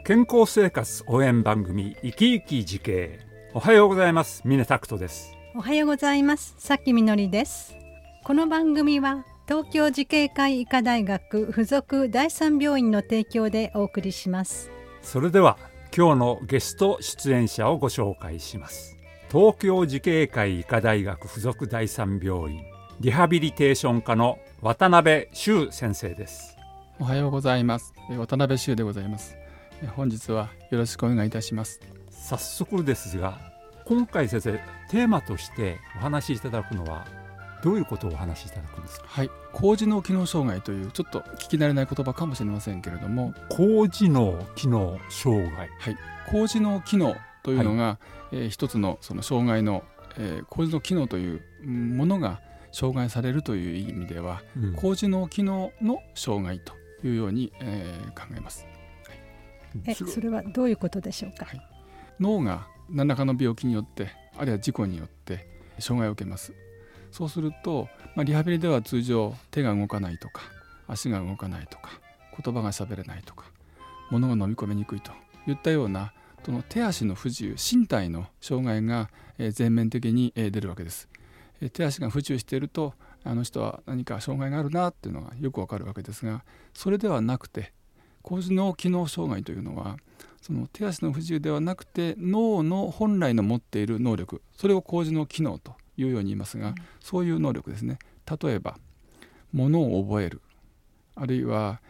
健康生活応援番組生き生き慈恵。おはようございます。峰拓人です。 おはようございます。さきみのりです。この番組は東京慈恵会医科大学附属第三病院の提供でお送りします。 それでは今日のゲスト出演者をご紹介します。東京慈恵会医科大学附属第三病院リハビリテーション科の渡辺修先生です。 おはようございます。渡辺修でございます。本日はよろしくお願いいたします。 早速ですが、今回先生テーマとしてお話しいただくのはどういうことをお話しいただくんですか？ はい、高次脳機能障害というちょっと聞き慣れない言葉かもしれませんけれども、 高次脳機能障害、 はい、高次脳機能というのが、一つのその障害の、高次脳機能というものが障害されるという意味では、高次脳機能の障害というように、考えます。 それはどういうことでしょうか？ はい、脳が何らかの病気によってあるいは事故によって障害を受けます。そうすると、リハビリでは通常手が動かないとか足が動かないとか言葉が喋れないとか物が飲み込みにくいといったようなその手足の不自由身体の障害が全面的に出るわけです。手足が不自由しているとあの人は何か障害があるなっていうのがよくわかるわけですが、それではなくて高次脳機能障害というのはその手足の不自由ではなくて脳の本来の持っている能力、それを高次脳機能というように言いますが、そういう能力ですね。例えば物を覚える、あるいは、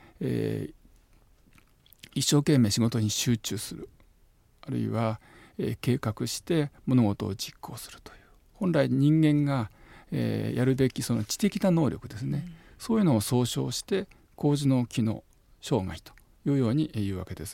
一生懸命仕事に集中する、あるいは、計画して物事を実行するという本来人間が、やるべきその知的な能力ですね、そういうのを総称して高次脳機能障害というように言うわけです。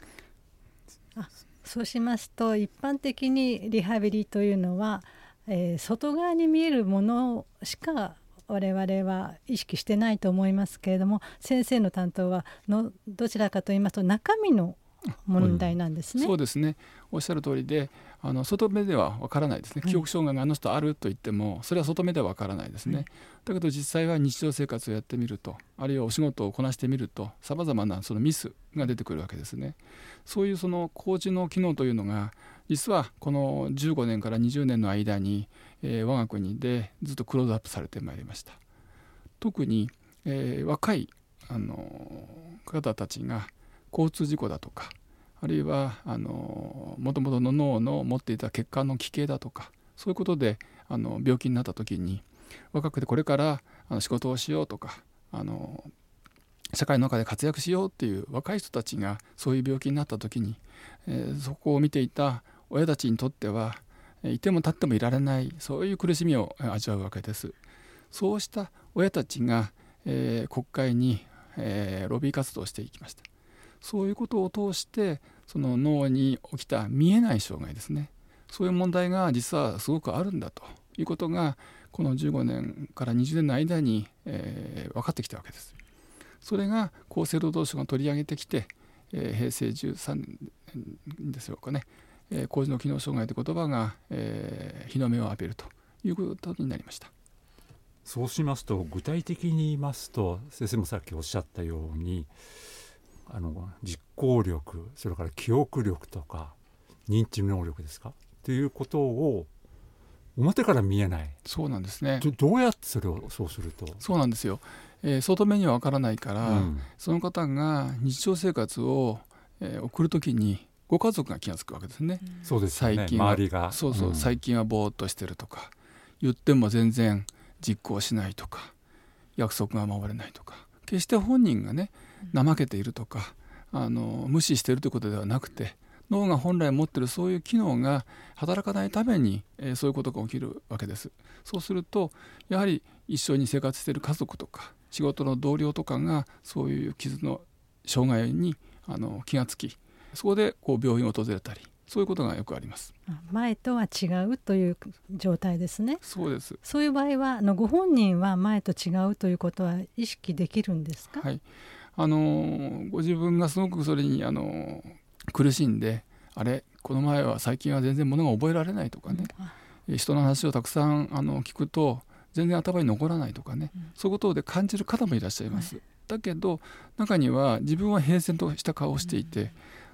そうしますと一般的にリハビリというのは、外側に見えるものしか我々は意識してないと思いますけれども、先生の担当はどちらかと言いますと中身の問題なんですね。 そうですね、おっしゃる通りで、外目ではわからないですね。記憶障害があの人あると言ってもそれは外目ではわからないですね。だけど実際は日常生活をやってみると、あるいはお仕事をこなしてみるとさまざまなそのミスが出てくるわけですね。そういうその高次脳機能というのが実はこの15年から20年の間に、我が国でずっとクローズアップされてまいりました。特に、若い方たちが交通事故だとか、あるいはもともとの脳の持っていた血管の奇形だとか、そういうことで病気になった時に、若くてこれから仕事をしようとか社会の中で活躍しようっていう若い人たちがそういう病気になった時に、そこを見ていた親たちにとってはいても立ってもいられない、そういう苦しみを味わうわけです。そうした親たちが、国会に、ロビー活動をしていきました。そういうことを通してその脳に起きた見えない障害ですね、そういう問題が実はすごくあるんだということがこの15年から20年の間に、分かってきたわけです。それが厚生労働省が取り上げてきて、平成13年でしょうかね、高次脳機能障害という言葉が、日の目を浴びるということになりました。 そうしますと具体的に言いますと、先生もさっきおっしゃったように実行力、それから記憶力とか認知能力ですかということを表から見えない。 そうなんですね。 どうやってそれをそうすると。 そうなんですよ、外目には分からないから、その方が日常生活を、送るときにご家族が気がつくわけですね。 そうですよね、 最近は周りが最近はぼーっとしてるとか、言っても全然実行しないとか、約束が守れないとか、決して本人がね怠けているとか無視しているということではなくて、脳が本来持っているそういう機能が働かないために、そういうことが起きるわけです。そうするとやはり一緒に生活している家族とか仕事の同僚とかがそういう傷の障害に気がつき、そこで病院を訪れたり、そういうことがよくあります。 前とは違うという状態ですね。 そうです。 そういう場合はご本人は前と違うということは意識できるんですか？ はい、ご自分がすごくそれに苦しんで、この前は最近は全然物が覚えられないとかね、人の話をたくさん聞くと全然頭に残らないとかね、そういうことで感じる方もいらっしゃいます。だけど中には自分は平然とした顔をしていて、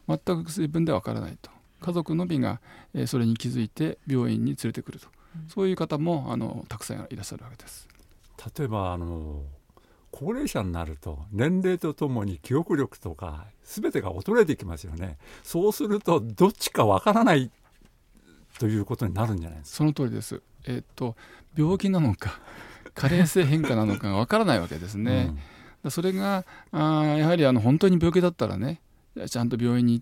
全く薬分ではわからないと、家族のみがそれに気づいて病院に連れてくると、そういう方もたくさんいらっしゃるわけです。 例えば高齢者になると年齢とともに記憶力とか全てが衰えてきますよね。そうするとどっちかわからないということになるんじゃないですか。 その通りです。病気なのか加齢性変化なのかがわからないわけですね。それがやはり本当に病気だったらね、ちゃんと病院に行って、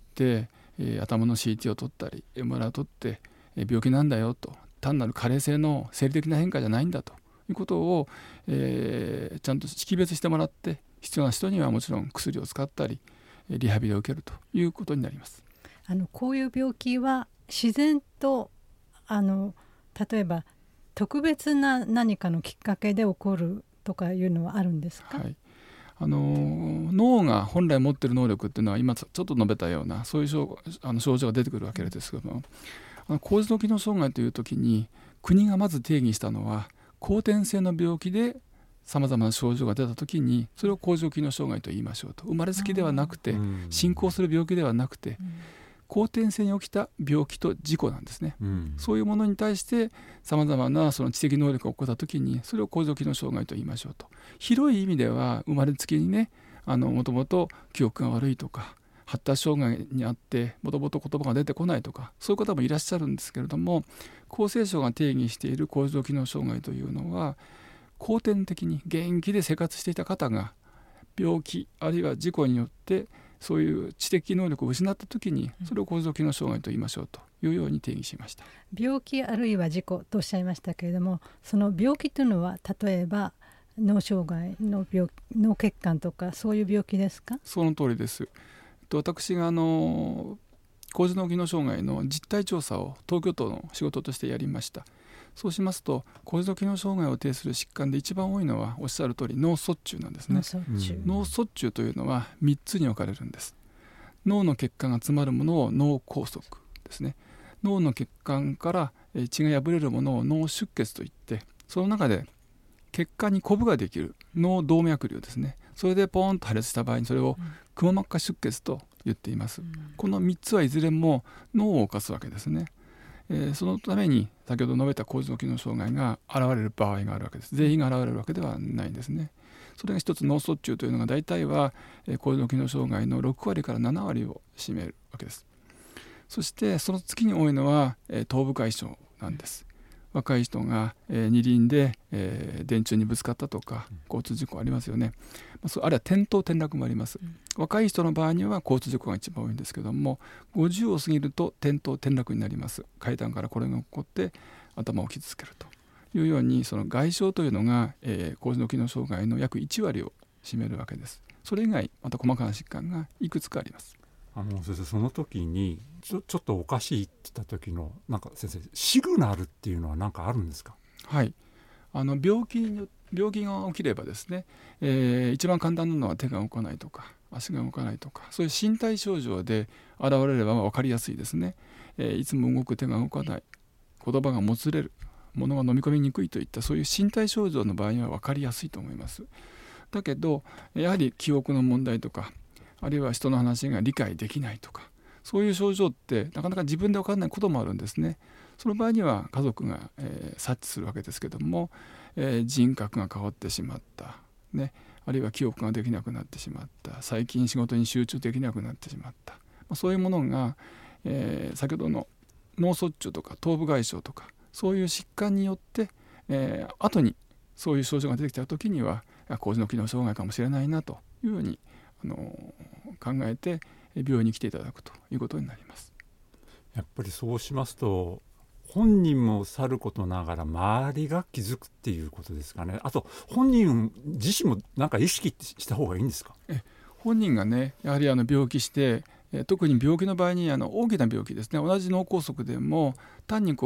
頭の CT を取ったり MRI を取って、病気なんだよと、単なる加齢性の生理的な変化じゃないんだということを、ちゃんと識別してもらって、必要な人にはもちろん薬を使ったりリハビリを受けるということになります。 こういう病気は自然と例えば特別な何かのきっかけで起こるとかいうのはあるんですか？ 脳が本来持っている能力っていうのは今ちょっと述べたようなそういう症状が出てくるわけですけども、高次脳機能障害という時に国がまず定義したのは、後天性の病気でさまざまな症状が出た時にそれを高次脳機能障害と言いましょうと。生まれつきではなくて、進行する病気ではなくて、後天性に起きた病気と事故なんですね。そういうものに対してさまざまなその知的能力が起こった時にそれを高次脳機能障害と言いましょうと。広い意味では生まれつきにね、もともと記憶が悪いとか発達障害にあってもともと言葉が出てこないとか、そういう方もいらっしゃるんですけれども、厚生省が定義している高次脳機能障害というのは、後天的に元気で生活していた方が病気あるいは事故によってそういう知的能力を失った時にそれを高次脳機能障害と言いましょうというように定義しました。 病気あるいは事故とおっしゃいましたけれども、その病気というのは例えば脳障害の脳血管とかそういう病気ですか？ その通りです。私が高次脳機能障害の実態調査を東京都の仕事としてやりました。そうしますと高次脳機能障害を呈する疾患で一番多いのはおっしゃる通り脳卒中なんですね。脳卒中というのは3つに分かれるんです。脳の血管が詰まるものを脳梗塞ですね。脳の血管から血が破れるものを脳出血といって、その中で血管にコブができる脳動脈瘤ですね。それでポーンと破裂した場合にそれをくも膜下出血と言っています。この3つはいずれも脳を侵すわけですね。そのために先ほど述べた高次脳機能障害が現れる場合があるわけです。全員が現れるわけではないんですね。それが一つ、脳卒中というのが大体は高次脳機能障害の6割から7割を占めるわけです。そしてその次に多いのは頭部外傷なんです。若い人が二輪で電柱にぶつかったとか交通事故ありますよね。あるいは転倒転落もあります。若い人の場合には交通事故が一番多いんですけども、50を過ぎると転倒転落になります。階段からこれが起こって頭を傷つけるというように、その外傷というのが高次脳機能障害の約1割を占めるわけです。それ以外また細かな疾患がいくつかあります。 先生、その時にちょっとおかしいって言った時の先生シグナルっていうのは何かあるんですか？ はい、病気が起きればですね、一番簡単なのは手が動かないとか足が動かないとか、そういう身体症状で現れれば分かりやすいですね。いつも動く手が動かない、言葉がもつれる、物が飲み込みにくいといったそういう身体症状の場合には分かりやすいと思います。だけどやはり記憶の問題とか、あるいは人の話が理解できないとか、そういう症状ってなかなか自分で分からないこともあるんですね。その場合には家族が、察知するわけですけども、人格が変わってしまった、ね、あるいは記憶ができなくなってしまった、最近仕事に集中できなくなってしまった、そういうものが、先ほどの脳卒中とか頭部外傷とかそういう疾患によって、後にそういう症状が出てきた時には高次脳機能障害かもしれないなというように考えて病院に来ていただくということになります。 やっぱりそうしますと本人もさることながら周りが気づくっていうことですかね。あと本人自身も意識した方がいいんですか？ 本人がね、やはり病気して特に病気の場合に大きな病気ですね、同じ脳梗塞でも単に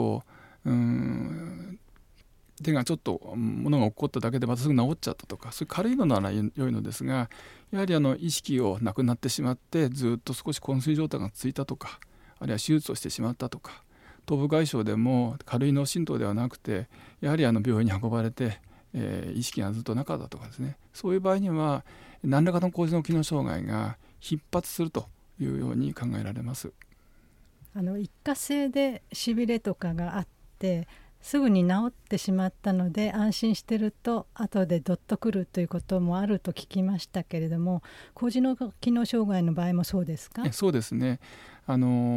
手がちょっと物が起こっただけでまたすぐ治っちゃったとか、そういう軽いのなら良いのですが、やはり意識をなくなってしまってずっと少し昏睡状態が続いたとか、あるいは手術をしてしまったとか、頭部外傷でも軽い脳震盪ではなくてやはり病院に運ばれて、意識がずっとなかったとかですね、そういう場合には何らかの高次脳機能障害が頻発するというように考えられます。 一過性でしびれとかがあってすぐに治ってしまったので安心してると後でどっとくるということもあると聞きましたけれども、高次脳機能障害の場合もそうですか？ そうですね。言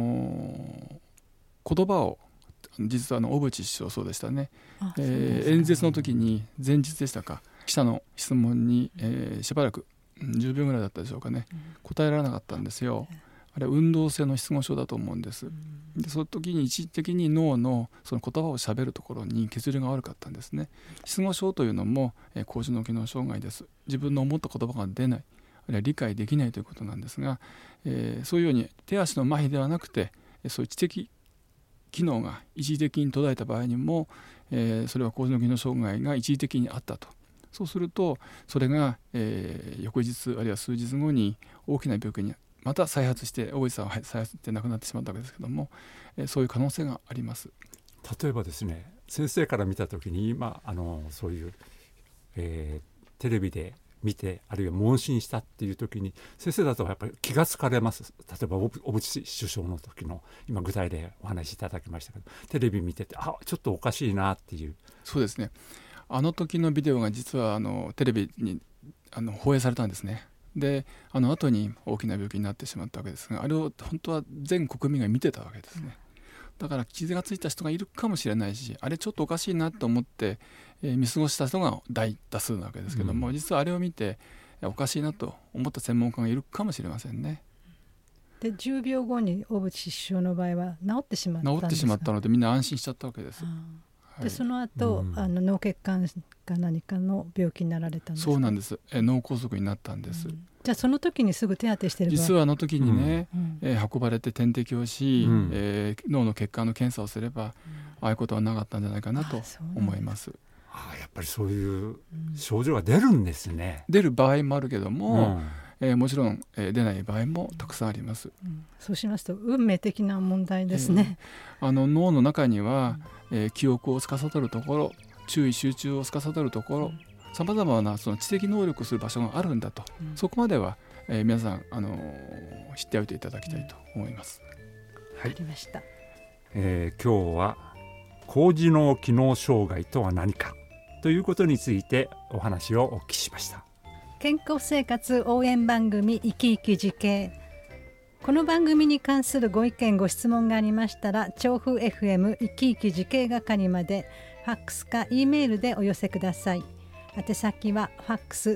葉を実は小渕首相そうでしたね。演説の時に前日でしたか、記者の質問に、しばらく10秒ぐらいだったでしょうかね、答えられなかったんですよ。あれは運動性の失語症だと思うんです。でその時に一時的に脳のその言葉をしゃべるところに血流が悪かったんですね。失語症というのも、高次脳機能障害です。自分の思った言葉が出ない、あるいは理解できないということなんですが、そういうように手足の麻痺ではなくて、そういう知的機能が一時的に途絶えた場合にも、それは高次脳機能障害が一時的にあったと。そうするとそれが、翌日あるいは数日後に大きな病気にまた再発して、大石さんは再発して亡くなってしまったわけですけども、そういう可能性があります。 例えばですね、先生から見た時に今そういう、テレビで見てあるいは問診したっていう時に先生だとやっぱり気がつかれます？例えば小渕首相の時の今具体例お話しいただきましたけど、テレビ見ててちょっとおかしいなっていう。 そうですね。あの時のビデオが実はテレビに放映されたんですね。で後に大きな病気になってしまったわけですが、あれを本当は全国民が見てたわけですね。だから傷がついた人がいるかもしれないし、あれちょっとおかしいなと思って、見過ごした人が大多数なわけですけども、実はあれを見ておかしいなと思った専門家がいるかもしれませんね。 で10秒後に小渕首相の場合は治ってしまったんですか？ 治ってしまったのでみんな安心しちゃったわけです。 でその後、脳血管か何かの病気になられたんですか？そうなんです。脳梗塞になったんです。 じゃあその時にすぐ手当てしてる場合、 実はあの時にね、運ばれて点滴をし、脳の血管の検査をすれば、ああいうことはなかったんじゃないかなと思います。 やっぱりそういう症状が出るんですね。 出る場合もあるけども、もちろん、出ない場合もたくさんあります。 そうしますと運命的な問題ですね。 脳の中には、記憶を司るところ、注意集中を司るところ、さまざまなその知的能力する場所があるんだと、そこまでは、皆さん知っておいていただきたいと思います。 わかりました。 今日は高次脳機能障害とは何かということについてお話をお聞きしました。 健康生活応援番組生き生き時系。この番組に関するご意見ご質問がありましたら、調布 FM 生き生き時系係までファックスか E メールでお寄せください。宛先はファックス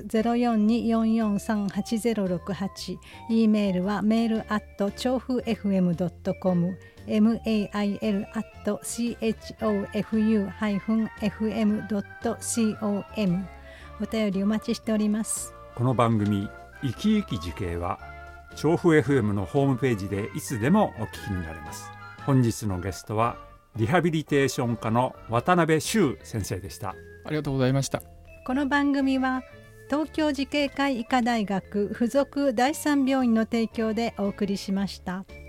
0424438068、 E メールはメール調布 FM.com、 mail@chofu-fm.com、 お便りお待ちしております。 この番組生き生き時系は調布 FM のホームページでいつでもお聞きになれます。本日のゲストはリハビリテーション科の渡辺修先生でした。 ありがとうございました。 この番組は東京慈恵会医科大学附属第三病院の提供でお送りしました。